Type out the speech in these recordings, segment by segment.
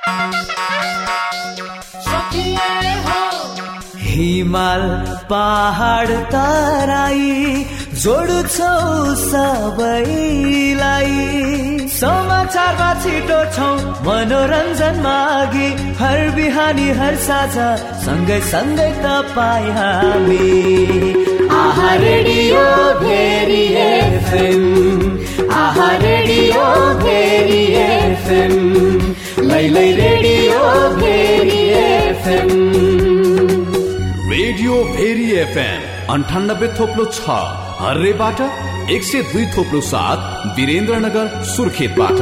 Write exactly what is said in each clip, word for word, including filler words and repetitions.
हिमाल पहाड तराई जोड्छौ सबैलाई समाचारमा छिटो छौ मनोरञ्जनमा अघि हर बिहानी हर साझा सँगै सँगै तपाईँ हामी आहा रेडियो भेरी एफएम आहा रेडियो भेरी एफएम लैलै radio Bheri FM radio Bheri FM अन्ठानब्बे थोप्लो छ हर्रेबाट एक सय दुई थोप्लो सात वीरेन्द्रनगर सुर्खेतबाट।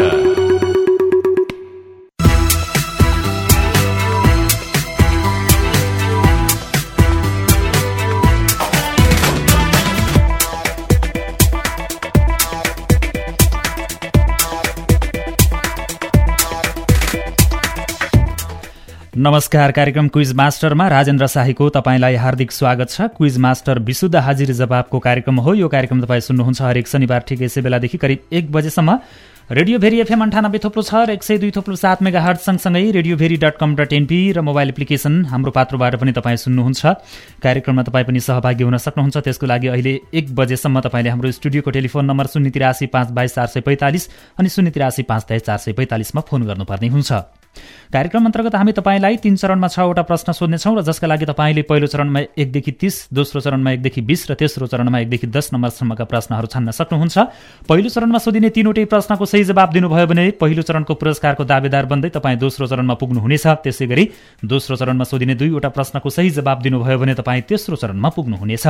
नमस्कार, कार्यक्रम क्विज मास्टरमा राजेन्द्र शाहीको तपाईंलाई हार्दिक स्वागत छ। क्विज मास्टर विशुद्ध हाजिर जवाबको कार्यक्रम हो। यो कार्यक्रम तपाईं सुन्नुहुन्छ हरेक शनिबार ठिक यसै बेलादेखि करिब एक बजेसम्म रेडियो भेरी एफएम अन्ठानब्बे थोप्लो छ र एक सय दुई थोप्लो सात मेगा हर्ट सँगसँगै radio Bheri dot com dot NP र मोबाइल एप्लिकेसन हाम्रो पात्रोबाट पनि तपाईँ सुन्नुहुन्छ। कार्यक्रममा तपाईँ पनि सहभागी हुन सक्नुहुन्छ। त्यसको लागि अहिले एक बजेसम्म तपाईँले हाम्रो स्टुडियोको टेलिफोन नम्बर शून्य तिरासी पाँच बाइस चार सय पैँतालिस अनि शून्य तिरासी पाँच तेइस चार सय पैँतालिसमा फोन गर्नुपर्ने हुन्छ। कार्यक्रम अन्तर्गत हामी तपाईँलाई तीन चरणमा छवटा प्रश्न सोध्नेछौँ र जसका लागि तपाईँले पहिलो चरणमा एकदेखि तीस, दोस्रो चरणमा एकदेखि बीस र तेस्रो चरणमा एकदेखि दस नम्बरसम्मका प्रश्नहरू छान्न सक्नुहुन्छ। पहिलो चरणमा सोधिने तीनवटै प्रश्नको सही जवाब दिनुभयो भने पहिलो चरणको पुरस्कारको दावेदार बन्दै तपाईँ दोस्रो चरणमा पुग्नुहुनेछ। त्यसै गरी दोस्रो चरणमा सोधिने दुईवटा प्रश्नको सही जवाब दिनुभयो भने तपाईँ तेस्रो चरणमा पुग्नुहुनेछ।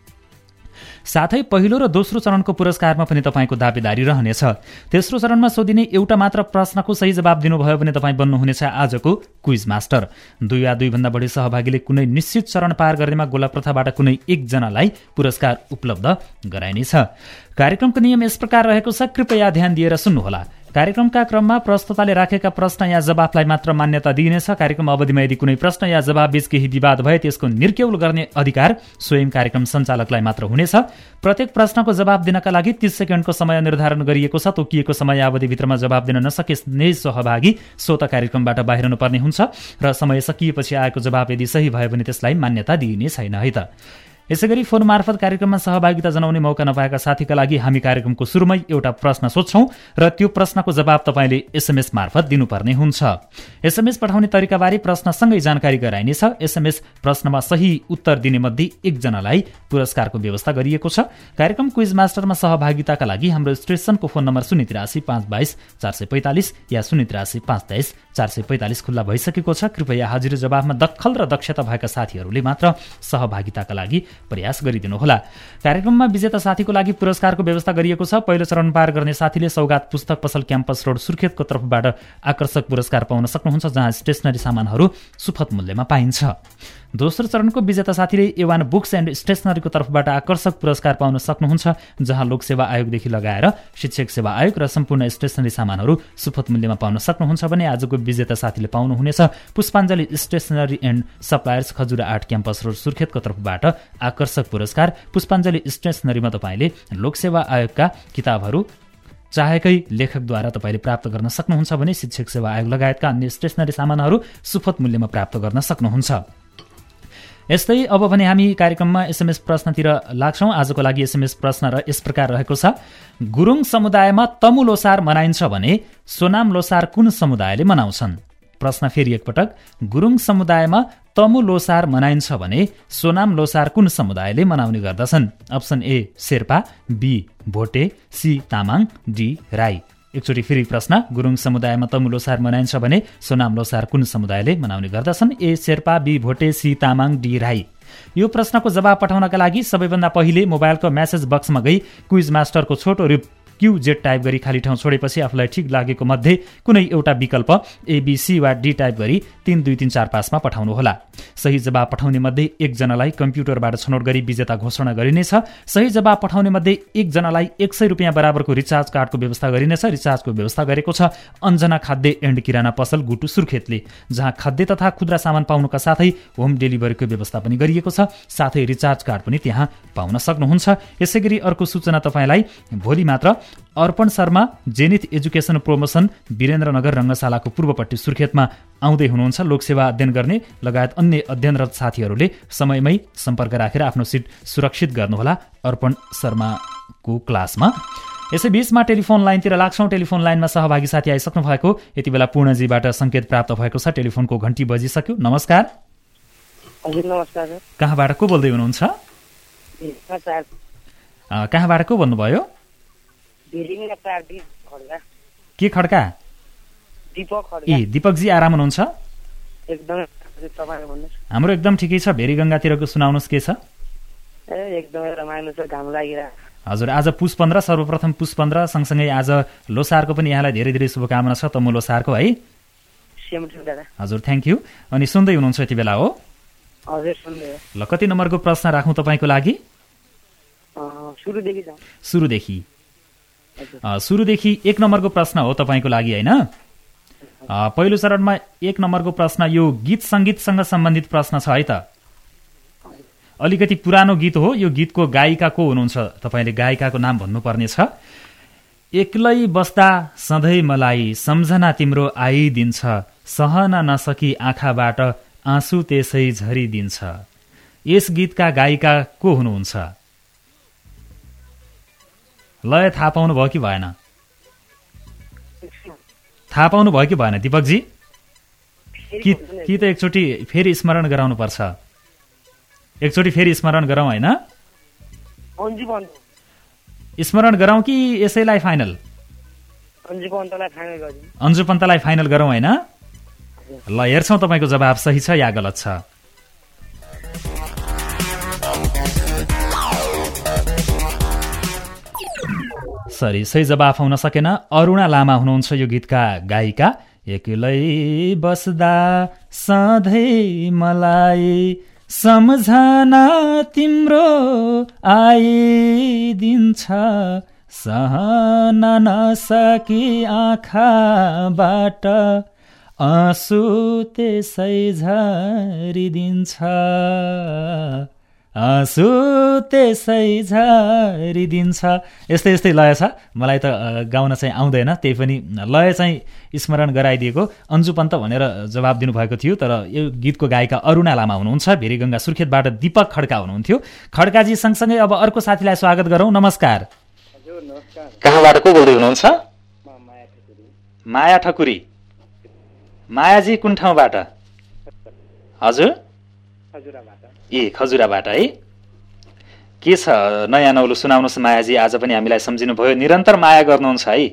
साथै पहिलो र दोस्रो चरणको पुरस्कारमा पनि तपाईँको दावेदारी रहनेछ। तेस्रो चरणमा सोधिने एउटा मात्र प्रश्नको सही जवाब दिनुभयो भने तपाईँ बन्नुहुनेछ आजको क्विज मास्टर। दुई वा दुईभन्दा बढी सहभागीले कुनै निश्चित चरण पार गर्नेमा गोला प्रथाबाट कुनै एकजनालाई पुरस्कार उपलब्ध गराइनेछ। कार्यक्रमको नियम यस प्रकार रहेको छ, कृपया ध्यान दिएर सुन्नुहोला। कार्यक्रमका क्रममा प्रस्तोताले राखेका प्रश्न या जवाफलाई मात्र मान्यता दिइनेछ। कार्यक्रम अवधिमा यदि कुनै प्रश्न या जवाब बीच केही विवाद भए त्यसको निर्केउल गर्ने अधिकार स्वयं कार्यक्रम सञ्चालकलाई मात्र हुनेछ। प्रत्येक प्रश्नको जवाब दिनका लागि तीस सेकेन्डको समय निर्धारण गरिएको छ। तोकिएको समय अवधिभित्रमा जवाब दिन नसकिने सहभागी स्वत कार्यक्रमबाट बाहिर हुनुपर्ने हुन्छ र समय सकिएपछि आएको जवाब यदि सही भयो भने त्यसलाई मान्यता दिइने छैन है त। यसैगरी फोन मार्फत कार्यक्रममा सहभागिता जनाउने मौका नपाएका साथीका लागि हामी कार्यक्रमको सुरुमै एउटा प्रश्न सोध्छौं र त्यो प्रश्नको जवाब तपाईँले एसएमएस मार्फत दिनुपर्ने हुन्छ। एसएमएस पठाउने तरिकाबारे प्रश्नसँगै जानकारी गराइनेछ। एसएमएस प्रश्नमा सही उत्तर दिने मध्ये एकजनालाई पुरस्कारको व्यवस्था गरिएको छ। कार्यक्रम क्विज मास्टरमा सहभागिताका लागि हाम्रो स्टेशनको फोन नम्बर शून्य तिरासी पाँच बाइस चार सय पैँतालिस या शून्य तिरासी पाँच तेइस चार सय पैँतालिस खुल्ला भइसकेको छ। कृपया हाजिर जवाफमा दखल र दक्षता भएका साथीहरूले मात्र सहभागिताका लागि प्रयास गरिदिनुहोला। कार्यक्रममा विजेता साथीको लागि पुरस्कारको व्यवस्था गरिएको छ। पहिलो चरण पार गर्ने साथीले सौगात पुस्तक पसल क्याम्पस रोड सुर्खेतको तर्फबाट आकर्षक पुरस्कार पाउन सक्नुहुन्छ, जहाँ स्टेशनरी सामानहरू सुपथ मूल्यमा पाइन्छ। दोस्रो चरणको विजेता साथीले एवान बुक्स एन्ड स्टेशनरीको तर्फबाट आकर्षक पुरस्कार पाउन सक्नुहुन्छ, जहाँ लोकसेवा आयोगदेखि लगाएर शिक्षक सेवा आयोग र सम्पूर्ण स्टेशनरी सामानहरू सुपथ मूल्यमा पाउन सक्नुहुन्छ भने आजको विजेता साथीले पाउनुहुनेछ Pushpanjali stationery and suppliers Khajura आठ क्याम्पस रोड सुर्खेतको तर्फबाट आकर्षक पुरस्कार। पुष्पाञ्जली स्टेशनरीमा तपाईँले लोकसेवा आयोगका किताबहरू चाहेकै लेखकद्वारा तपाईँले प्राप्त गर्न सक्नुहुन्छ भने शिक्षक सेवा आयोग लगायतका अन्य स्टेशनरी सामानहरू सुपथ मूल्यमा प्राप्त गर्न सक्नुहुन्छ। यस्तै अब भने हामी कार्यक्रममा एसएमएस प्रश्नतिर लाग्छौं। आजको लागि एसएमएस प्रश्न र यस प्रकार रहेको छ, गुरुङ समुदायमा तमु लोसार मनाइन्छ भने सोनाम लोसार कुन समुदायले मनाउँछन्? प्रश्न फेरि एकपटक, गुरुङ समुदायमा तमु लोसार मनाइन्छ भने सोनाम लोसार कुन समुदायले मनाउने गर्दछन्? Option A Sherpa, B Bhote, C Tamang, D Rai. एकचोटि फेरि प्रश्न, गुरुङ समुदायमा तमु लोसार मनाइन्छ भने सोनाम लोसार कुन समुदायले मनाउने गर्दछन्? A Sherpa, B Bhote, C Tamang, D Rai. यो प्रश्नको जवाब पठाउनका लागि सबैभन्दा पहिले मोबाइलको मेसेज बक्समा गई क्विज मास्टरको छोटो रूप क्यू जेड टाइप गरी खाली ठाउँ छोडेपछि आफूलाई ठिक लागेको मध्ये कुनै एउटा विकल्प एबीसी वा डी टाइप गरी तीन दुई तीन चार पाँचमा पठाउनुहोला। सही जवाब पठाउने मध्ये एकजनालाई कम्प्युटरबाट छनौट गरी विजेता घोषणा गरिनेछ। सही जवाब पठाउने मध्ये एकजनालाई एक सय रुपियाँ बराबरको रिचार्ज कार्डको व्यवस्था गरिनेछ। रिचार्जको व्यवस्था गरेको छ अञ्जना खाद्य एन्ड किराना पसल गुटु सुर्खेतले, जहाँ खाद्य तथा खुद्रा सामान पाउनुका साथै होम डेलिभरीको व्यवस्था पनि गरिएको छ। साथै रिचार्ज कार्ड पनि त्यहाँ पाउन सक्नुहुन्छ। यसैगरी अर्को सूचना तपाईँलाई भोलि मात्र Arpan Sharma Zenith education promotion Birendranagar रङ्गशालाको पूर्वपट्टि सुर्खेतमा आउँदै हुनुहुन्छ। लोकसेवा अध्ययन गर्ने लगायत अन्य अध्ययनरत साथीहरूले समयमै सम्पर्क राखेर आफ्नो सिट सुरक्षित गर्नुहोला अर्पण शर्माको क्लासमा। यसैबीचमा टेलिफोन लाइनतिर लाग्छौँ। टेलिफोन लाइनमा सहभागी साथी आइसक्नु भएको यति बेला पूर्णजीबाट सङ्केत प्राप्त भएको छ। टेलिफोनको घन्टी बजिसक्यो। नमस्कार। हजुर नमस्कार। कहाँबाट को बोल्दै हुनुहुन्छ? कहाँबाट को भन्नुभयो? के खड्का? ए दिपकजी आराम हुनुहुन्छ? हाम्रो एकदम ठिकै छ। भेरीगङ्गातिरको सुनाउनुहोस् के छ? हजुर आज पुस पन्ध्र, सर्वप्रथम पुस पन्ध्र सँगसँगै आज लोसारको पनि यहाँलाई धेरै धेरै शुभकामना छ। तमु लोसारको है। हजुर थ्याङ्क यू। अनि सुन्दै हुनुहुन्छ यति बेला हो? ल कति नम्बरको प्रश्न राखौँ तपाईँको लागि? सुरुदेखि सुरुदेखि एक नम्बरको प्रश्न हो तपाईँको लागि होइन? पहिलो चरणमा एक नम्बरको प्रश्न यो गीत सङ्गीतसँग सम्बन्धित प्रश्न छ है त। अलिकति पुरानो गीत हो। यो गीतको गायिका को हुनुहुन्छ? तपाईँले गायिकाको नाम भन्नुपर्ने छ। एक्लै बस्दा सधैँ मलाई सम्झना तिम्रो आइदिन्छ, सहन नसकी आँखाबाट आँसु त्यसै झरिदिन्छ। यस गीतका गायिका को हुनुहुन्छ? लय थाहा पाउनु भयो कि भएन? थाहा पाउनु भयो कि भएन दिपकजी? कि कि त एकचोटि फेरि स्मरण गराउनु पर्छ? एकचोटि फेरि स्मरण गरौँ होइन? स्मरण गरौँ कि यसैलाई फाइनल? अन्जु पन्तलाई फाइनल गरौँ होइन? ल हेर्छौँ तपाईँको जवाब सही छ या गलत छ। सरी सही जवाफ आउन सकेन। अरुणा लामा हुनुहुन्छ यो गीतका गायिका। एक्लै बस्दा सधैँ मलाई सम्झना तिम्रो आइदिन्छ, सहन नसकी आँखाबाट आँसु त्यसै झरिदिन्छ, आँसु त्यसै झरिदिन्छ। यस्तै यस्तै लय छ। मलाई त गाउन चाहिँ आउँदैन, त्यही पनि लय चाहिँ स्मरण गराइदिएको। अन्जु पन्त भनेर जवाब दिनुभएको थियो, तर यो गीतको गायिका अरुणा लामा हुनुहुन्छ। भेरीगङ्गा सुर्खेतबाट दिपक खड्का हुनुहुन्थ्यो। खड्काजी सँगसँगै अब अर्को साथीलाई स्वागत गरौँ। नमस्कार। कहाँबाट को बोल्दै हुनुहुन्छ? माया ठकुरी। मायाजी कुन ठाउँबाट? हजुर ए खजुराबाट है। के छ नयाँ नौलो सुनाउनुहोस् मायाजी। आज पनि हामीलाई सम्झिनु भयो, निरन्तर माया गर्नुहुन्छ है।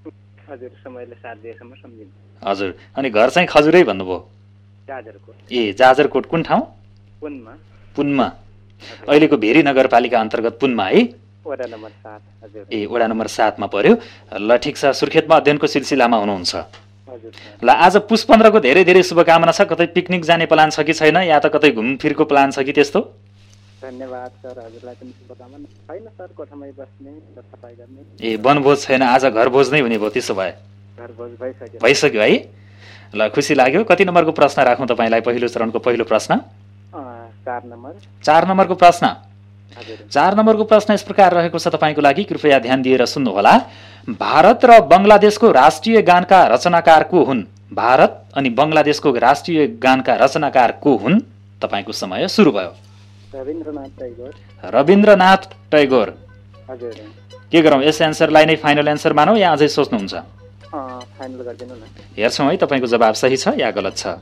हजुर अनि घर चाहिँ खजुरै भन्नुभयो? ए जाजरकोट कुन ठाउँ? पुनमा। अहिलेको भेरी नगरपालिका अन्तर्गत पुनमा है। ए वडा नम्बर सातमा पर्यो। ल ठिक छ। सुर्खेतमा अध्ययनको सिलसिलामा हुनुहुन्छ। ल आज पुस पन्ध्रको धेरै धेरै शुभकामना छ। कतै पिकनिक जाने प्लान छ कि छैन, या त कतै घुमफिरको प्लान छ कि त्यस्तो? धन्यवाद सर, हजुरलाई पनि शुभकामना। छैन सर, कोठामै बस्ने, सफाइ गर्ने। ए वनभोज छैन, आज घर भोज नै हुने भयो। त्यसो भए घर भोज भइसक्यो भइसक्यो है। ल खुसी लाग्यो। कति नम्बरको प्रश्न राखौँ तपाईँलाई? पहिलो चरणको पहिलो प्रश्न चार नम्बर। चार नम्बरको प्रश्न चार नम्बरको प्रश्न यस प्रकार रहेको छ तपाईँको लागि। कृपया ध्यान दिएर सुन्नुहोला। भारत र बङ्गलादेशको राष्ट्रिय गानका रचनाकार को हुन्? भारत अनि बङ्गलादेशको राष्ट्रिय गानका रचनाकार को हुन्? तपाईँको समय सुरु भयो। रविन्द्रनाथ टैगोर। रविन्द्रनाथ टैगोर। हजुर के गरौँ, यस एन्सरलाई नै फाइनल एन्सर मानौ या अझै सोच्नुहुन्छ? फाइनल गरिदिनु न। हेर्छौँ है तपाईँको जवाब सही छ या गलत छ।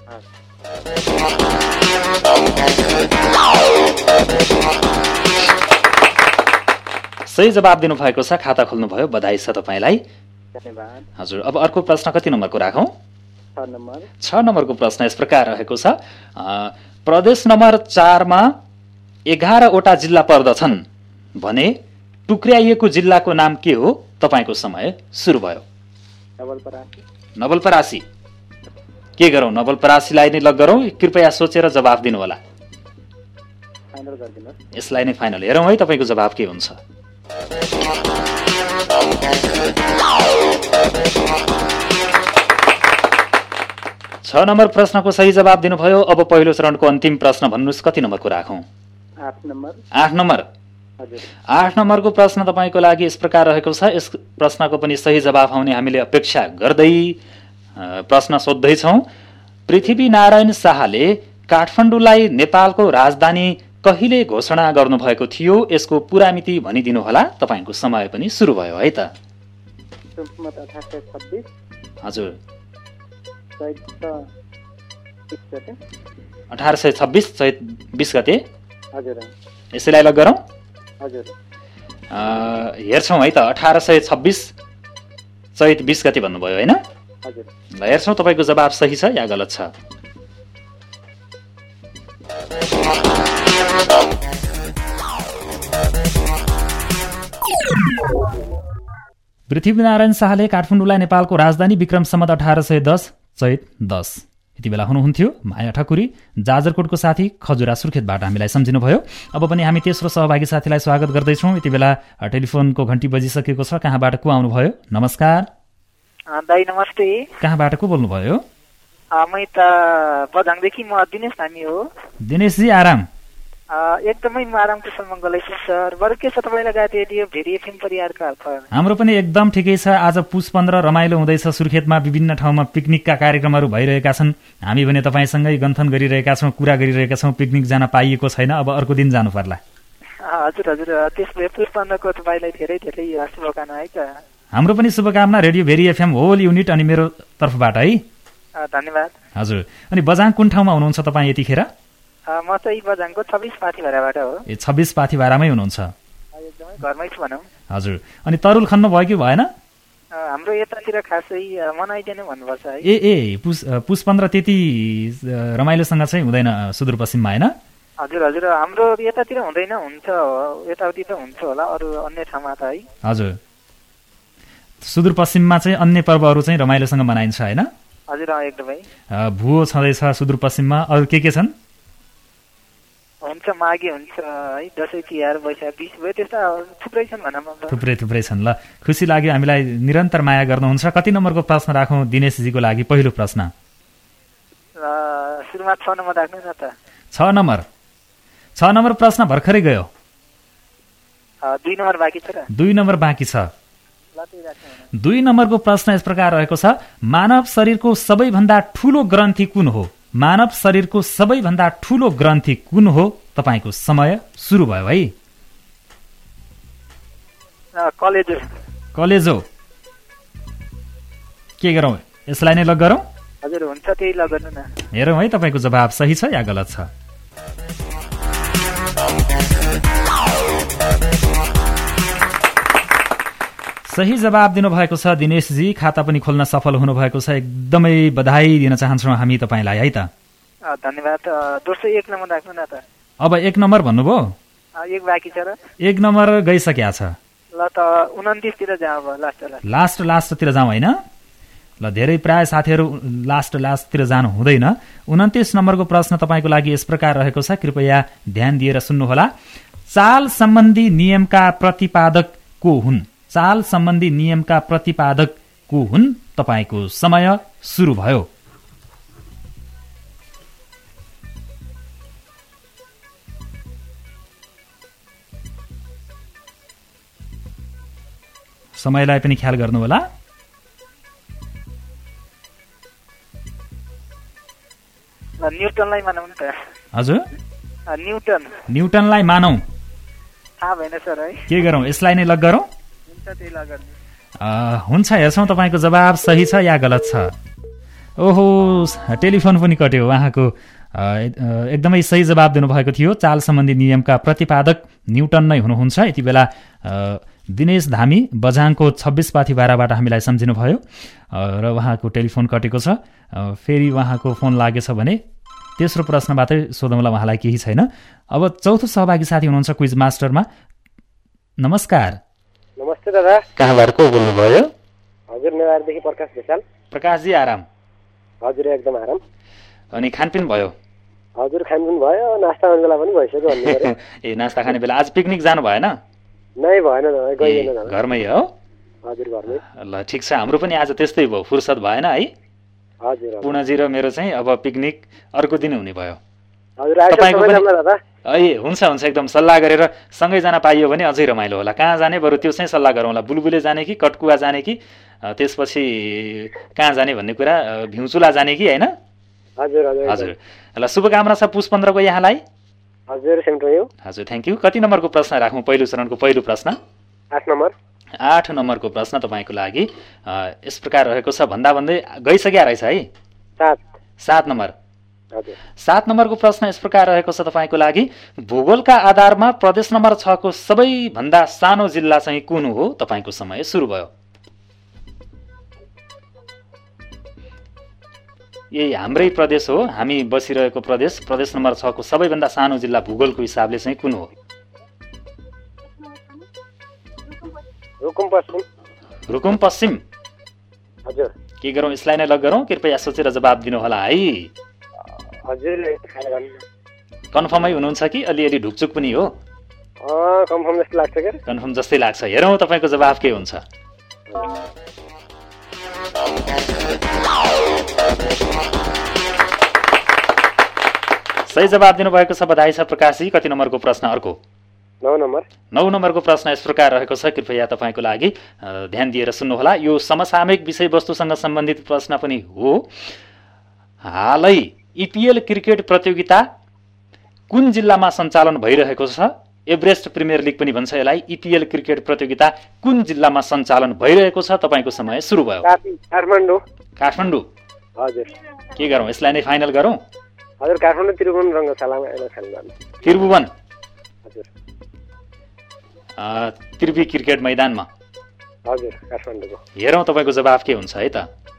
सही जवाब दिनुभएको छ, खाता खोल्नुभयो, बधाई छ तपाईँलाई। धन्यवाद। हजुर अब अर्को प्रश्न कति नम्बरको राखौँ? छ नम्बर। छ नम्बरको प्रश्न यस प्रकार रहेको छ। प्रदेश नम्बर चारमा एघारवटा जिल्ला पर्दछन् भने टुक्र्याइएको जिल्लाको नाम के हो? तपाईँको समय सुरु भयो। नवलपरासी। नवलपरासी। के गरौँ, नवलपरासीलाई नै लग गरौँ? कृपया सोचेर जवाब दिनुहोला। फाइनल गरिदिनुहोस्। यसलाई नै फाइनल। हेरौँ है तपाईँको जवाब के हुन्छ। छ नम्बर प्रश्नको सही जवाब दिनुभयो। अब पहिलो चरणको अन्तिम प्रश्न भन्नुहोस्, कति नम्बरको राखौँ? आठ नम्बर। आठ नम्बर। हजुर आठ नम्बरको प्रश्न तपाईँको लागि यस प्रकार रहेको छ। यस प्रश्नको पनि सही जवाफ आउने हामीले अपेक्षा गर्दै प्रश्न सोध्दैछौँ। पृथ्वीनारायण शाहले काठमाडौँलाई नेपालको राजधानी कहिले घोषणा गर्नुभएको थियो? यसको पुरा मिति भनिदिनुहोला। तपाईँको समय पनि सुरु भयो है त। हजुर अठार सय छब्बिस चैत बिस गते। यसैलाई लग गरौँ। हेर्छौँ है त, अठार सय छब्बिस चैत बिस गते भन्नुभयो होइन? ल हेर्छौँ तपाईँको जवाब सही छ या गलत छ। पृथ्वीनारायण शाहले काठमाडौँलाई नेपालको राजधानी विक्रम सम्वत अठार सय दस चैत दस यति बेला हुनुहुन्थ्यो। माया ठकुरी जाजरकोटको साथी खजुरा सुर्खेतबाट हामीलाई सम्झिनुभयो। अब पनि हामी तेस्रो सहभागी साथीलाई स्वागत गर्दैछौँ। यति बेला टेलिफोनको घन्टी बजिसकेको छ। कहाँबाट को आउनुभयो? नमस्कार दाइ। नमस्ते। कहाँबाट को बोल्नुभयो? म त बझाङदेखि म दिनेश धामी हो। दिनेशजी आराम? एकदमै म आराम कुशल मङ्गलै छु सर। बरु के छ तपाईँलाई गाते रेडियो भेरी एफएम परिवारका हालखबर? हाम्रो पनि एकदम ठिकै छ। आज पुस पन्ध्र रमाइलो हुँदैछ। सुर्खेतमा विभिन्न ठाउँमा पिकनिकका कार्यक्रमहरू भइरहेका छन्। हामी भने तपाईँसँगै गन्थन गरिरहेका छौँ, कुरा गरिरहेका छौँ। पिकनिक जान पाइएको छैन, अब अर्को दिन जानु पर्ला। हजुर हजुर त्यस भए पुस पन्ध्रको तपाईँलाई धेरै धेरै शुभकामना है त। हाम्रो पनि शुभकामना radio Bheri FM whole unit अनि मेरो तर्फबाट है। धन्यवाद। हजुर अनि बझाङ कुन ठाउँमा हुनुहुन्छ तपाईँ यतिखेर? म चाहिँ बझाङको छब्बिस पाथिभाराबाट हो। ए छब्बिस पाथिभारामै हुनुहुन्छ? एकदमै घरमै छु भनौँ। हजुर अनि तरुल खन्नु भयो कि भएन? हाम्रो यतातिर खासै मनाइदिने भन्नुपर्छ है। ए ए पुस पुस पन्ध्र त्यति रमाइलोसँग चाहिँ हुँदैन सुदूरपश्चिममा होइन? हजुर हजुर हाम्रो यतातिर हुँदैन, हुन्छ यताउति त हुन्छ होला अरू अन्य ठाउँमा त है। हजुर सुदूरपश्चिममा चाहिँ अन्य पर्वहरू चाहिँ रमाइलोसँग मनाइन्छ होइन? हजुर एकदमै। भुवो छँदैछ सुदूरपश्चिममा, अरू के के छन्? हुन्छ माघे हुन्छ है, दसैँ तिहार वैशाख बिस भयो, त्यस्ता थुप्रै छन् भनौँ। थुप्रै थुप्रै छन्। ल खुसी लाग्यो, हामीलाई निरन्तर माया गर्नुहुन्छ। कति नम्बरको प्रश्न राखौँ दिनेशजीको लागि? पहिलो प्रश्न सुरुमा छ नम्बर राख्नु न त। छ नम्बर छ नम्बर प्रश्न भर्खरै गयो। दुई नम्बर बाँकी छ र? दुई नम्बर बाँकी छ। दुई नम्बरको प्रश्न यस प्रकार रहेको छ। मानव शरीरको सबैभन्दा ठूलो ग्रन्थि कुन हो? मानव शरीरको सबैभन्दा ठूलो ग्रन्थि कुन हो? तपाईँको समय सुरु भयो है। कलेजो। कलेजो के गरौँ, यसलाई नै लग गरौँ? हजुर हुन्छ, त्यही लग गर्नु न। हेरौँ है तपाईँको जवाब सही छ या गलत छ। सही जवाब दिनुभएको छ दिनेशजी। खाता पनि खोल्न सफल हुनुभएको छ। एकदमै बधाई दिन चाहन्छौँ हामी तपाईँलाई है त। धन्यवाद। दोस्रो एक नम्बर राख्नु न त। अब एक नम्बर भन्नुभयो? एक बाँकी छ र? एक नम्बर गइसक्या छ। ल त उन्तिस तिर जाउँ। लास्ट लास्ट लास्टतिर जाउँ होइन? ल धेरै प्राय साथीहरू लास्ट लास्टतिर जानु हुँदैन। उन्तिस नम्बरको प्रश्न तपाईँको लागि यस प्रकार रहेको छ, कृपया ध्यान दिएर सुन्नुहोला। चाल सम्बन्धी नियमका प्रतिपादक को हुन्? चाल सम्बन्धी नियमका प्रतिपादक को हुन्? तपाईँको समय सुरु भयो। समयलाई पनि ख्याल गर्नुहोला। न्युटनलाई मानौँ त। हजुर न्युटन। न्युटनलाई मानौँ? थाहा भएन सर है। के गरौँ, यसलाई नै लग गरौँ? हुन्छ, हेर्छौँ तपाईँको जवाब सही छ या गलत छ। ओहो टेलिफोन पनि कट्यो। उहाँको एकदमै सही जवाब दिनुभएको थियो। चाल सम्बन्धी नियमका प्रतिपादक न्युटन नै हुनुहुन्छ। यति बेला दिनेश धामी बझाङको छब्बिस पाथिभाराबाट हामीलाई सम्झिनुभयो र उहाँको टेलिफोन कटेको छ। फेरि उहाँको फोन लागेछ भने तेस्रो प्रश्नबाटै सोधौँला, उहाँलाई केही छैन। अब चौथो सहभागी साथी हुनुहुन्छ क्विज मास्टरमा। नमस्कार। नमस्ते दादा। कहाँबाट को बोल्नुभयो? हजुर नेवारदेखि प्रकाश विशाल। प्रकाशजी आराम? हजुर एकदम आराम। अनि खानपिन भयो? हजुर खानपिन भयो, नास्ता खाने बेला पनि भइसक्यो भन्नु पर्यो। ए नास्ता खाने बेला। आज पिकनिक जानु भएन? नै भएन दादा, गइएन दादा। घरमै हो? हजुर घरमै। ल ठिक छ, हाम्रो पनि आज त्यस्तै भयो, फुर्सद भएन है। हजुर पूर्णजी र मेरो चाहिँ अब पिकनिक अर्को दिन हुने भयो। हजुर आइसक्यो दादा। ए हुन्छ हुन्छ एकदम सल्लाह गरेर सँगै जान पाइयो भने अझै रमाइलो होला। कहाँ जाने बरु त्यो चाहिँ सल्लाह गरौँला, बुलबुले जाने कि कटकुवा जाने कि त्यसपछि कहाँ जाने भन्ने कुरा, भिउचुला जाने कि होइन? हजुर हजुर हजुर ल शुभकामना छ पुष पन्ध्रको यहाँलाई। हजुर सेम टु यु। हजुर थ्याङ्क यू। कति नम्बरको प्रश्न राखौँ? पहिलो चरणको पहिलो प्रश्न आठ नम्बर। आठ नम्बरको प्रश्न तपाईँको लागि यस प्रकार रहेको छ, भन्दा भन्दै गइसक्या रहेछ है। सात सात नम्बर। हजुर सात नम्बरको प्रश्न यस प्रकार रहेको छ तपाईँको लागि, भूगोलका आधारमा प्रदेश नम्बर छको सबैभन्दा सानो जिल्ला चाहिँ कुन हो? तपाईँको समय सुरु भयो। यही हाम्रै प्रदेश हो, हामी बसिरहेको प्रदेश, प्रदेश नम्बर छको सबैभन्दा सानो जिल्ला भूगोलको हिसाबले चाहिँ कुन हो? रुकुम पश्चिम। रुकुम पश्चिम। हजुर के गरौँ, यसलाई नै लग गरौँ? कृपया सोचेर जवाब दिनु होला है। हजुरले कन्फर्मै हुनुहुन्छ कि अलिअलि ढुकचुक पनि हो? कन्फर्म जस्तो लाग्छ के? कन्फर्म जस्तै लाग्छ। हेरौँ तपाईँको जवाब के हुन्छ। सही जवाब दिनुभएको छ, बधाई छ प्रकाशजी। कति नम्बरको प्रश्न अर्को? नौ नम्बर। नौ नम्बरको प्रश्न यस प्रकार रहेको छ, कृपया तपाईँको लागि ध्यान दिएर सुन्नुहोला। यो समसामयिक विषयवस्तुसँग सम्बन्धित प्रश्न पनि हो। हालै इपिएल क्रिकेट प्रतियोगिता कुन जिल्लामा सञ्चालन भइरहेको छ? एभरेस्ट प्रिमियर लिग पनि भन्छ यसलाई। इपिएल क्रिकेट प्रतियोगिता कुन जिल्लामा सञ्चालन भइरहेको छ? तपाईँको समय सुरु भयो। काठमाडौँ। काठमाडौँ। हजुर के गरौँ, यसलाई नै फाइनल गरौँ? हजुर काठमाडौँ त्रिभुवन रङ्गशालामा यसलाई खेल गर्ने। त्रिभुवन। हजुर त्रिवी क्रिकेट मैदानमा। हजुर काठमाडौँको। हेरौँ तपाईँको जवाब के हुन्छ है त।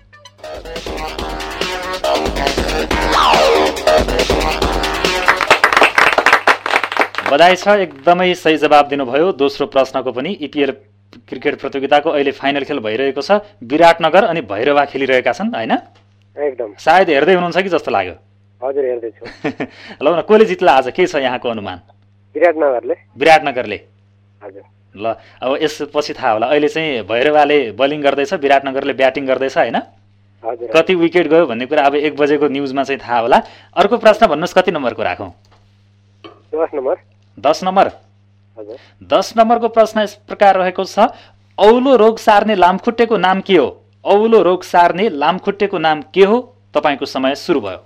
बधाई छ, एकदमै सही जवाब दिनुभयो। दोस्रो प्रश्नको पनि इपिएल क्रिकेट प्रतियोगिताको अहिले फाइनल खेल भइरहेको छ। विराटनगर अनि भैरवा खेलिरहेका छन् होइन? एकदम। सायद हेर्दै हुनुहुन्छ कि जस्तो लाग्यो। हजुर हेर्दैछु। ल न कसले जित्ला आज, के छ यहाँको अनुमान? विराटनगरले। विराटनगरले। हजुर ल अब यसपछि थाहा होला। अहिले चाहिँ भैरवाले बलिङ गर्दैछ, विराटनगरले ब्याटिङ गर्दैछ होइन? हजुर कति विकेट गयो भन्ने कुरा अब एक बजेको न्युजमा चाहिँ थाहा होला। अर्को प्रश्न भन्नुहोस्, कति नम्बरको राखौँ? दस नम्बर। दस नम्बर। हजुर दस नम्बरको प्रश्न यस प्रकार रहेको छ, औलो रोग सार्ने लामखुट्टेको नाम के हो? औलो रोग सार्ने लामखुट्टेको नाम के हो? तपाईँको समय सुरु भयो।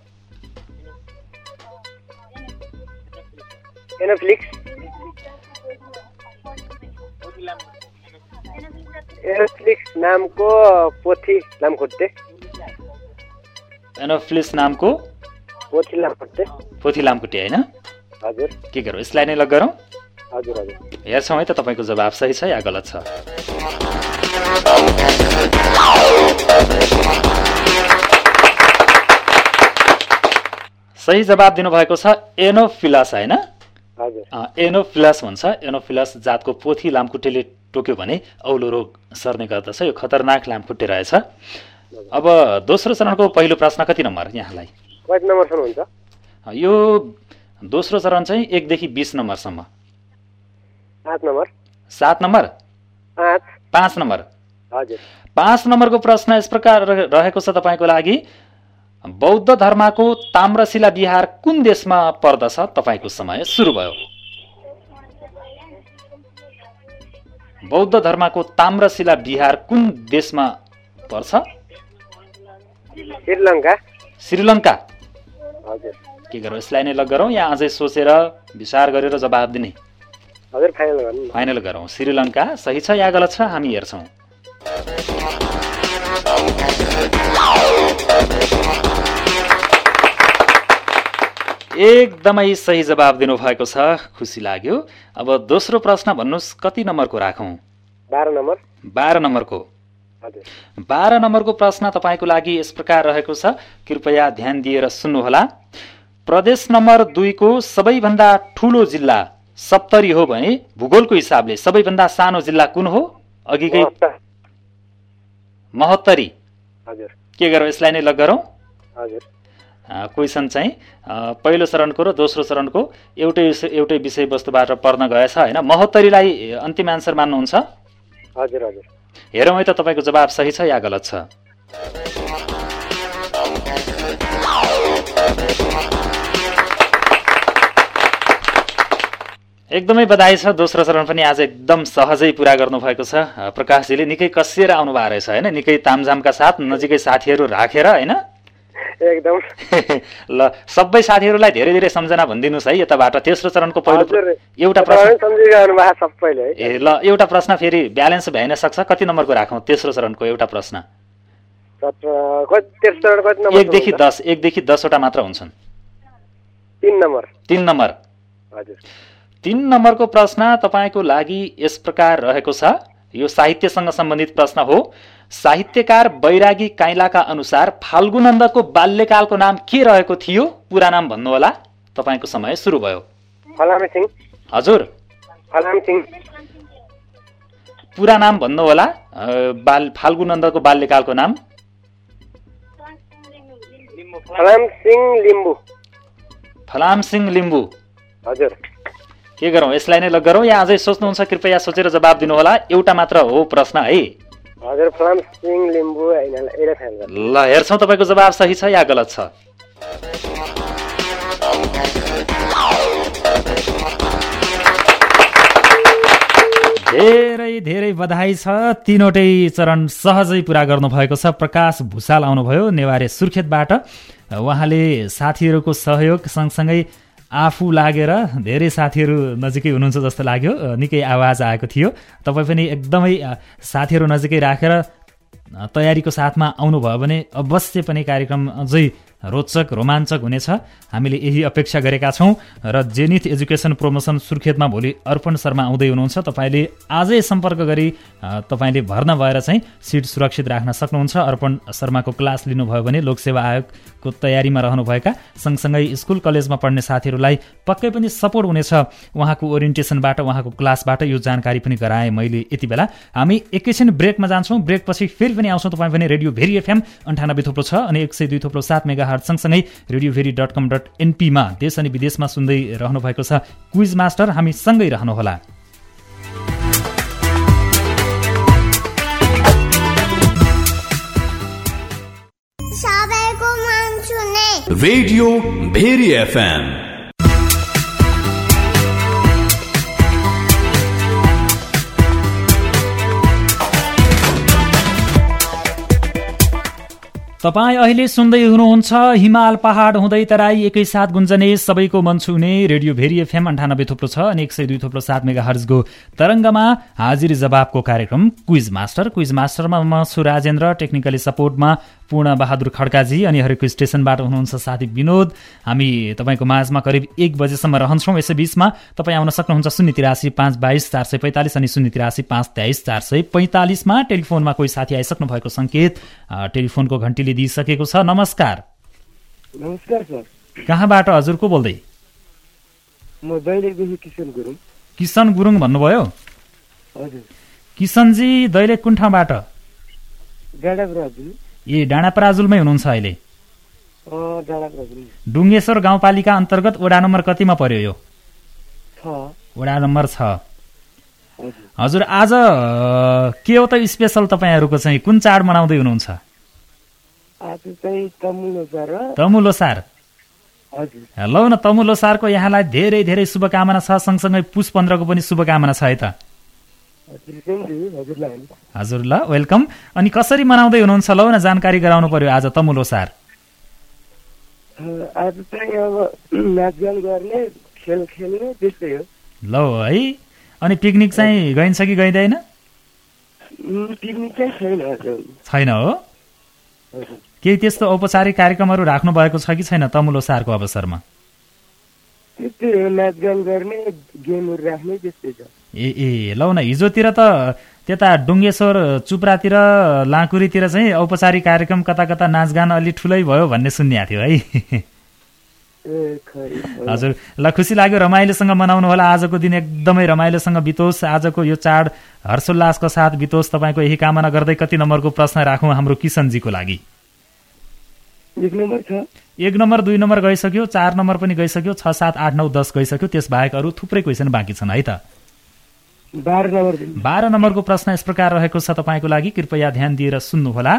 एनोफ्लिक्स। एनोफ्लिक्स नामको पोथी लामखुट्टे। एनोफ्लिक्स नामको पोथी लामखुट्टे। पोथी लामखुट्टे होइन? हजुर के गरौँ, यसलाई नै लग गरौँ? हजुर हजुर हेर्छौँ है त तपाईँको जवाब सही छ या गलत छ। सही जवाब दिनुभएको छ एनोफिलस होइन? हजुर एनोफिलस भन्छ। एनोफिलस जातको पोथी लामखुट्टेले टोक्यो भने औलो रोग सर्ने गर्दछ। यो खतरनाक लामखुट्टे रहेछ। अब दोस्रो चरणको पहिलो प्रश्न कति नम्बर यहाँलाई? कति नम्बरसम्म हुन्छ? यो दोस्रो चरण चाहिँ एकदेखि बिस नम्बरसम्म। सात नम्बर। सात नम्बर। पाँच। पाँच नम्बर। हजुर पाँच नम्बरको प्रश्न यस प्रकार रहेको छ तपाईँको लागि, बौद्ध धर्मको ताम्रशिला विहार कुन देशमा पर्दछ? तपाईँको समय सुरु भयो। बौद्ध धर्मको ताम्रशिला विहार कुन देशमा पर्छ? श्रीलङ्का। श्रीलङ्का। हजुर के गरौँ, यसलाई नै लग गरौँ या अझै सोचेर विचार गरेर जवाब दिने? हजुर फाइनल गर्नु। फाइनल गरौँ। श्रीलङ्का सही छ या गलत छ हामी हेर्छौँ। एकदमै सही जवाब दिनुभएको छ, खुसी लाग्यो। अब दोस्रो प्रश्न भन्नुहोस्, कति नम्बरको राखौँ? बाह्र नम्बर। बाह्र नम्बरको। हजुर बाह्र नम्बरको प्रश्न तपाईँको लागि यस प्रकार रहेको छ, कृपया ध्यान दिएर सुन्नुहोला। प्रदेश नम्बर दुईको सबैभन्दा ठुलो जिल्ला सप्तरी हो भने भूगोलको हिसाबले सबैभन्दा सानो जिल्ला कुन हो? अघिकै महोत्तरी। हजुर के गरौँ, यसलाई नै लग गरौँ? हजुर क्वेसन चाहिँ पहिलो चरणको र दोस्रो चरणको एउटै एउटै विषयवस्तुबाट पर्न गएछ होइन? महोत्तरीलाई अन्तिम एन्सर मान्नुहुन्छ? हजुर हजुर हेरौँ है त तपाईँको जवाब सही छ या गलत छ। एकदमै बधाई छ। दोस्रो चरण पनि आज एकदम सहजै पुरा गर्नुभएको छ। प्रकाशजीले निकै कसिएर आउनु भएको रहेछ होइन, निकै तामझामका साथ नजिकै साथीहरू राखेर होइन। एकदम ल सबै साथीहरूलाई धेरै धेरै सम्झना भनिदिनुहोस् है यताबाट। तेस्रो चरणको पहिलो एउटा प्रश्न ए ल एउटा प्रश्न फेरि ब्यालेन्स भ्याइन सक्छ। कति नम्बरको राखौँ तेस्रो चरणको एउटा प्रश्न? एकदेखि दस एकदेखि दसवटा मात्र हुन्छन्। तीन नम्बर तीन नम्बर हजुर तीन नम्बरको प्रश्न तपाईँको लागि यस प्रकार रहेको छ। यो साहित्यसँग सम्बन्धित प्रश्न हो। साहित्यकार बैरागी काइलाका अनुसार फाल्गुनन्दको बाल्यकालको नाम के रहेको थियो? पुरा नाम भन्नुहोला। तपाईँको समय सुरु भयो। फलाम सिंह। हजुर फलाम सिंह। पुरा नाम भन्नुहोला। बाल फाल्गुनन्दको बाल्यकालको नाम? फलाम सिंह लिम्बू। फलाम सिंह लिम्बू हजुर। के गरौँ, यसलाई नै लग गरौँ या अझै सोच्नुहुन्छ? कृपया सोचेर जवाब दिनुहोला। एउटा मात्र हो प्रश्न है। हजुर फलाम सिंह लिम्बू हैन एले फाइल गर्नु। ल हेर्छौँ तपाईँको जवाब सही छ या गलत छ। धेरै धेरै बधाई छ। तीनवटै चरण सहजै पुरा गर्नुभएको छ। प्रकाश भुसाल आउनुभयो नेवारे सुर्खेतबाट। उहाँले साथीहरूको सहयोग सँगसँगै आफू लागेर धेरै साथीहरू नजिकै हुनुहुन्छ जस्तो लाग्यो। निकै आवाज आएको थियो। तपाईँ पनि एकदमै साथीहरू नजिकै राखेर तयारीको साथमा आउनुभयो भने अवश्य पनि कार्यक्रम अझै रोचक रोमाञ्चक हुनेछ। हामीले यही अपेक्षा गरेका छौँ। र जेनिथ एजुकेसन प्रमोसन सुर्खेतमा भोलि अर्पण शर्मा आउँदै हुनुहुन्छ। तपाईँले आजै सम्पर्क गरी तपाईँले भर्ना भएर चाहिँ सिट सुरक्षित राख्न सक्नुहुन्छ। अर्पण शर्माको क्लास लिनुभयो भने लोकसेवा आयोगको तयारीमा रहनुभएका सँगसँगै स्कुल कलेजमा पढ्ने साथीहरूलाई पक्कै पनि सपोर्ट हुनेछ उहाँको ओरिएन्टेसनबाट, उहाँको क्लासबाट। यो जानकारी पनि गराएँ मैले यति बेला। हामी एकैछिन ब्रेकमा जान्छौँ। ब्रेकपछि फेरि पनि आउँछौँ। तपाईँ पनि रेडियो भेरी एफएम अन्ठानब्बे थोप्लो छ अनि एक सय दुई थोप्लो सात मेगा सँगसँगै radio Bheri dot com dot एनपीमा देश अनि विदेशमा सुन्दै रहनुभएको छ क्विज मास्टर। हामी सँगै रहनुहोला। रेडियो भेरी एफएम तपाईँ अहिले सुन्दै हुनुहुन्छ हिमाल पहाड हुँदै तराई एकैसाथ गुन्जने सबैको मन छुने रेडियो भेरी एफएम अन्ठानब्बे थोप्लो छ अनि एक सय दुई थोप्लो सात मेगा हर्जको तरङ्गमा हाजिर जवाबको कार्यक्रम क्विज मास्टर। क्विज मास्टरमा म छु राजेन्द्र, टेक्निकली सपोर्टमा पूर्ण बहादुर खड्काजी अनि हरेको स्टेसनबाट हुनुहुन्छ साथी विनोद। हामी तपाईँको माझमा करिब एक बजेसम्म रहन्छौँ। यसै बीचमा तपाईँ आउन सक्नुहुन्छ शून्य तिरासी पाँच बाइस चार सय पैँतालिस अनि शून्य तिरासी पाँच तेइस चार सय पैँतालिसमा। टेलिफोनमा कोही साथी आइसक्नु भएको सङ्केत टेलिफोनको घन्टीले दिइसकेको छ। नमस्कार। नमस्कार सर। कहाँबाट हजुर को बोल्दै? म दैलेखदेखि किशन गुरुङ। किशन गुरुङ भन्नुभयो? हजुर। किशनजी दैलेख कुन ठाउँबाट? डाँडापराजुल। ए डाँडापराजुलमै हुनुहुन्छ अहिले? अँ डाँडापराजुल। डुङ्गेश्वर गाउँपालिका अन्तर्गत वडा नम्बर कतिमा पर्यो यो? छ। वडा नम्बर छ। हजुर आज के हो त स्पेशल तपाईँहरूको चाहिँ कुन चाड मनाउँदै हुनुहुन्छ? आज चाहिँ तमुलो सार। तमुलो सार। हजुर। लौ न तमुलो सारको यहाँलाई धेरै धेरै शुभकामना छ। सँगसँगै पुष पन्ध्रको पनि शुभकामना छ है त? हजुर ल वेलकम। अनि कसरी मनाउँदै हुनुहुन्छ लौ न जानकारी गराउनु पर्यो आज तमुलो सार। आज चाहिँ अब नाचगान गर्ने खेल खेल्ने त्यस्तै हो। लौ है। अनि पिकनिक चाहिँ गइन्छ कि गइँदैन? पिकनिक चाहिँ छैन। छैन हो? केही त्यस्तो औपचारिक कार्यक्रमहरू राख्नु भएको छ कि छैन तमुलो सारको अवसरमा? नाचगान गर्ने गेमहरू राख्ने त्यस्तै छ। ए ए लौ न हिजोतिर त त्यता डुङ्गेश्वर चुप्रातिर लाँकुरीतिर चाहिँ औपचारिक कार्यक्रम कता कता नाचगान अलि ठुलै भयो भन्ने सुन्ने थियो है। हजुर ल खुसी लाग्यो। रमाइलोसँग मनाउनु होला। आजको दिन एकदमै रमाइलोसँग बितोस्। आजको यो चाड हर्षोल्लासको साथ बितोस्। तपाईँको यही कामना गर्दै कति नम्बरको प्रश्न राखौँ हाम्रो किशनजीको लागि? एक नम्बर छ। एक नम्बर दुई नम्बर गइसक्यो, चार नम्बर पनि गइसक्यो, छ सात आठ नौ दस गइसक्यो। त्यस बाहेक अरू थुप्रै क्वेसन बाँकी छन् है त? बाह्र नम्बर बाह्र नम्बरको प्रश्न यस प्रकार रहेको छ तपाईँको लागि। कृपया ध्यान दिएर सुन्नुहोला।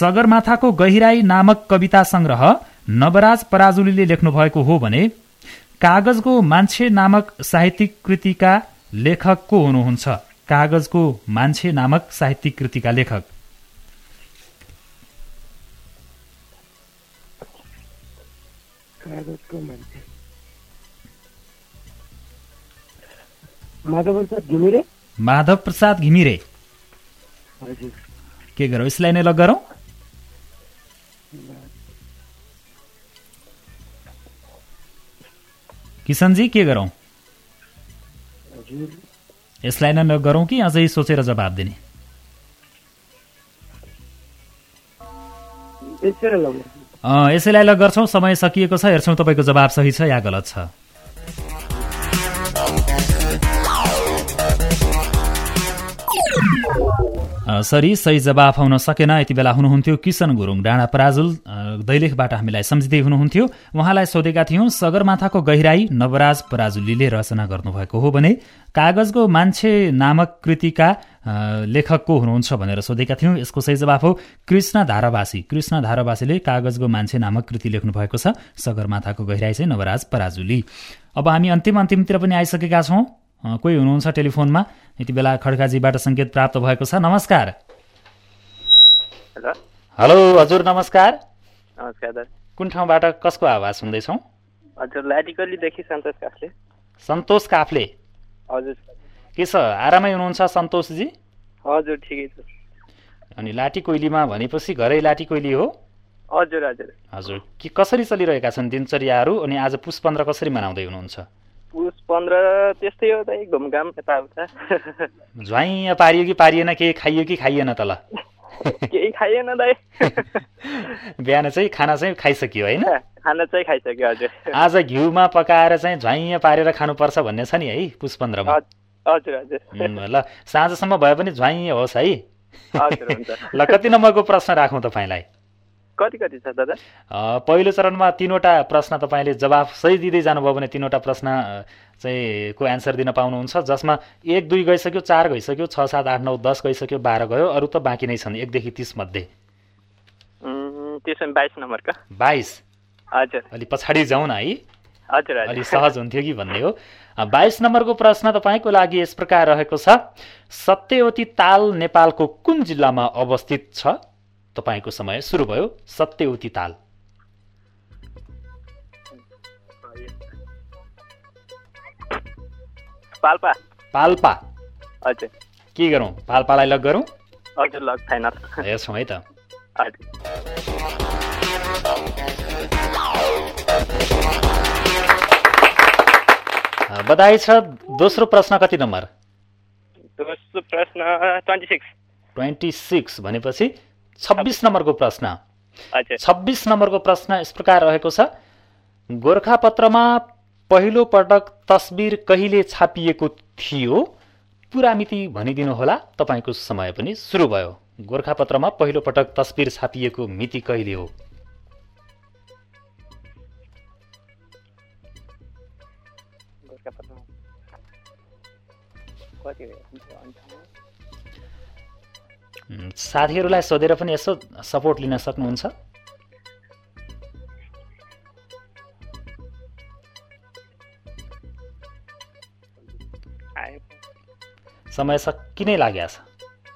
सगरमाथाको गहिराई नामक कविता संग्रह नवराज पराजुलीले लेख्नु भएको हो भने कागजको मान्छे नामक साहित्यिक कृतिका लेखक को हुनुहुन्छ? कागजको मान्छे नामक साहित्यिक कृतिका लेखक। कागजको मान्छे माधव प्रसाद घिमिरे। माधव प्रसाद घिमिरे। हजुर। के गरौँ, यसलाई नै लग गरौँ? किशनजी के गरौँ? यसलाई नै लग गरौँ कि अझै सोचेर जवाब दिने? यसैलाई लग गर्छौँ। समय सकिएको छ, हेर्छौँ तपाईँको जवाब सही छ या गलत छ। सरी, सही जवाफ आउन सकेन। यति बेला हुनुहुन्थ्यो किशन गुरुङ डाँडा पराजुल दैलेखबाट हामीलाई सम्झिँदै हुनुहुन्थ्यो। उहाँलाई सोधेका थियौं सगरमाथाको गहिराई नवराज पराजुलीले रचना गर्नुभएको हो भने कागजको मान्छे नामक कृतिका लेखक को हुनुहुन्छ भनेर सोधेका थियौं। यसको सही जवाफ हो कृष्ण धारावासी। कृष्ण धारावासीले कागजको मान्छे नामक कृति लेख्नु भएको छ। सगरमाथाको गहिराई चाहिँ नवराज पराजुली। अब हामी अन्तिम अन्तिमतिर पनि आइसकेका छौं। कोही हुनुहुन्छ टेलिफोनमा, यति बेला खड्काजीबाट संकेत प्राप्त भएको छ। नमस्कार। हेलो हेलो हजुर नमस्कार। नमस्कार दादा। कुन ठाउँबाट कसको आवाज सुन्दैछौ? हजुर लाटीकोलीदेखि सन्तोष काफ्ले। सन्तोष काफ्ले। हजुर। के छ आरामै हुनुहुन्छ सन्तोषजी? हजुर ठिकै छ। अनि लाटीकोइलीमा भनेपछि घरै लाटीकोइली हो? हजुर हजुर। हजुर के कसरी चलिरहेका छन् दिनचर्याहरू अनि आज पुस पन्ध्र कसरी मनाउँदै हुनुहुन्छ? पुस पन्ध्र त्यस्तै हो त, घुमघाम यताउता। झ्वाइँ पारियो कि पारिएन, के खाइयो कि खाइएन त? ल केही खाइएन दाइ। बिहान चाहिँ खाना चाहिँ खाइसक्यो होइन? खाना चाहिँ खाइसक्यो हजुर। आज घिउमा पकाएर चाहिँ झ्वाइँ पारेर खानुपर्छ भन्ने छ नि है पुस पन्ध्रमा? हजुर हजुर। ल साँझसम्म भए पनि झ्वाइँ होस् है। हजुर हुन्छ। ल कति नम्बरको प्रश्न राखौँ तपाईँलाई? कति कति छ दादा? पहिलो चरणमा तीनवटा प्रश्न तपाईँले जवाफ सही दिँदै जानुभयो भने तीनवटा प्रश्न चाहिँ को एन्सर दिन पाउनुहुन्छ, जसमा एक दुई गइसक्यो, चार गइसक्यो, छ सात आठ नौ दस गइसक्यो, बाह्र गयो, अरू त बाँकी नै छन् एकदेखि तीस मध्ये। त्यसमा बाइस नम्बरका। बाइस? हजुर। अलि पछाडि जाउँ न है, हजुर अलि सहज हुन्थ्यो कि भन्ने हो। बाइस नम्बरको प्रश्न तपाईँको लागि यस प्रकार रहेको छ। सत्यवती ताल नेपालको कुन जिल्लामा अवस्थित छ? तपाईँको समय सुरु भयो। सत्यवती ताल। पाल्पा। पाल्पा। हजुर। के गरौँ, पाल्पालाई लग गरौँ? हजुर लग फाइनल। हेर्छौँ है त। हजुर। बधाई छ। दोस्रो प्रश्न कति नम्बर? दोस्रो प्रश्न ट्वेन्टी सिक्स। ट्वेन्टी सिक्स भनेपछि छब्बिस नम्बरको प्रश्न। छब्बिस नम्बरको प्रश्न यस प्रकार रहेको छ। गोरखापत्रमा पहिलो पटक तस्बिर कहिले छापिएको थियो? पुरा मिति भनिदिनु होला। तपाईँको समय पनि सुरु भयो। गोरखापत्रमा पहिलो पटक तस्बिर छापिएको मिति कहिले हो? साथीहरूलाई सोधेर पनि यसो सपोर्ट लिन सक्नुहुन्छ। समय सकिनै लागेको छ।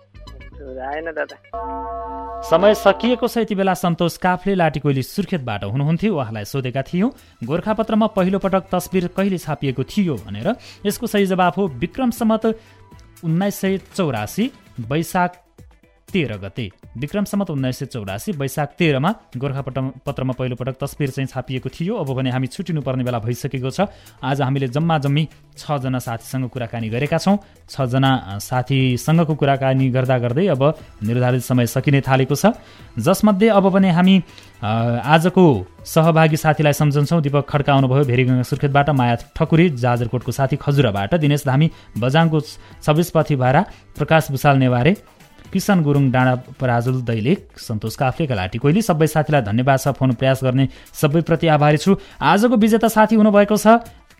समय सकिएको छ। यति बेला सन्तोष काफ्ले लाटीकोइली सुर्खेतबाट हुनुहुन्थ्यो। उहाँलाई सोधेका थियौं गोरखापत्रमा पहिलो पटक तस्बिर कहिले छापिएको थियो भनेर। यसको सही जवाफ हो विक्रम सम्वत उन्नाइस सय चौरासी वैशाख तेह्र गते। विक्रम सम्वत उन्नाइस सय चौरासी वैशाख तेह्रमा गोरखापत्रमा पहिलो पटक तस्बिर चाहिँ छापिएको थियो। अब भने हामी छुटिनुपर्ने बेला भइसकेको छ। आज हामीले जम्मा जम्मी छजना साथीसँग कुराकानी गरेका छौँ। छजना साथीसँगको कुराकानी गर्दा गर्दै अब निर्धारित समय सकिने थालेको छ, जसमध्ये अब भने हामी आजको सहभागी साथीलाई सम्झन्छौँ। दीपक खड्का आउनुभयो भेरीगङ्गा सुर्खेतबाट, माया ठकुरी जाजरकोटको साथी खजुराबाट, दिनेश धामी बजाङको छब्बिस पथी भारा, प्रकाश भुषाल नेवारे, किशन गुरुङ डाँडा पराजुल दैलेख, सन्तोष काफ्लेका लाटीकोइली। सबै साथीलाई धन्यवाद छ। फोन प्रयास गर्ने सबैप्रति आभारी छु। आजको विजेता साथी हुनुभएको छ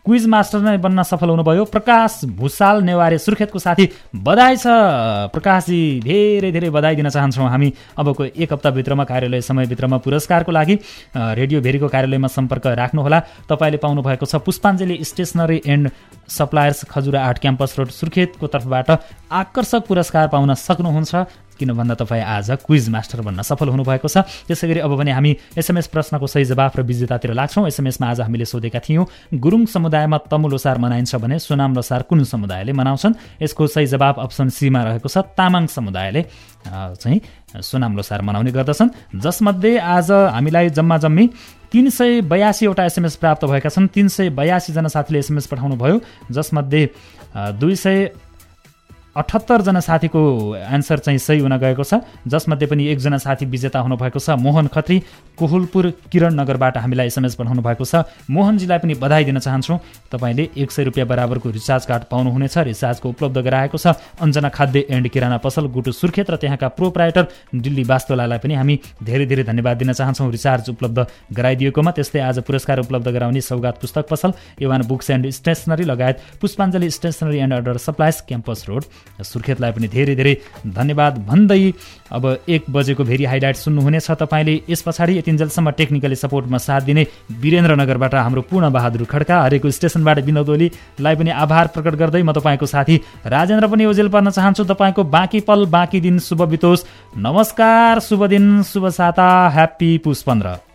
क्विज मास्टर नै बन्न सफल हुनुभयो। प्रकाश भुसाल नेवारे सुर्खेतको साथी, बधाई छ प्रकाशजी, धेरै धेरै बधाई दिन चाहन्छौँ हामी। अबको एक हप्ताभित्रमा कार्यालय समयभित्रमा पुरस्कारको लागि रेडियो भेरीको कार्यालयमा सम्पर्क राख्नुहोला। तपाईँले पाउनु भएको छ Pushpanjali stationery and suppliers Khajura आठ क्याम्पस रोड सुर्खेतको तर्फबाट आकर्षक पुरस्कार पाउन सक्नुहुन्छ, किन भन्दा तपाईँ आज क्विज मास्टर बन्न सफल हुनुभएको छ। त्यसै गरी अब भने हामी एसएमएस प्रश्नको सही जवाफ र विजेतातिर लाग्छौँ। एसएमएसमा आज हामीले सोधेका थियौँ, गुरुङ समुदायमा तमु लोसार मनाइन्छ भने सोनाम लोसार कुन समुदायले मनाउँछन्? यसको सही जवाफ अप्सन सीमा रहेको छ, तामाङ समुदायले चाहिँ सोनाम लोसार मनाउने गर्दछन्। जसमध्ये आज हामीलाई जम्मा जम्मी तीन सय बयासीवटा एसएमएस प्राप्त भएका छन्। तीन सय बयासीजना साथीले एसएमएस पठाउनु भयो, जसमध्ये दुई सय अठहत्तरजना साथीको एन्सर चाहिँ सही हुन गएको छ, जसमध्ये पनि एकजना साथी विजेता हुनुभएको छ मोहन खत्री कोहुलपुर किरण नगरबाट हामीलाई एसएमएस पठाउनु भएको छ। मोहनजीलाई पनि बधाई दिन चाहन्छौँ, तपाईँले एक सय रुपियाँ बराबरको रिचार्ज कार्ड पाउनुहुनेछ। रिचार्जको उपलब्ध गराएको छ अञ्जना खाद्य एन्ड किराना पसल गुटु सुर्खेत र त्यहाँका प्रोप्राइटर दिल्ली वास्तोलालाई पनि हामी धेरै धेरै धन्यवाद दिन चाहन्छौँ रिचार्ज उपलब्ध गराइदिएकोमा। त्यस्तै आज पुरस्कार उपलब्ध गराउने सौगात पुस्तक पसल, एवान बुक्स एन्ड स्टेसनरी लगायत Pushpanjali stationery and other supplies campus road सुर्खेतलाई पनि धेरै धेरै धन्यवाद भन्दै अब एक बजेको भेरी हाइलाइट सुन्नुहुनेछ तपाईँले। यस पछाडि यतिन्जेलसम्म टेक्निकली सपोर्टमा साथ दिने वीरेन्द्रनगरबाट हाम्रो पूर्ण बहादुर खड्का, हरेको स्टेसनबाट विनोद ओलीलाई पनि आभार प्रकट गर्दै म तपाईँको साथी राजेन्द्र पनि ओजेल पर्न चाहन्छु। तपाईँको बाँकी पल बाँकी दिन शुभ बितोस्। नमस्कार, शुभ दिन, शुभ साता, ह्याप्पी पुष पन्ध्र।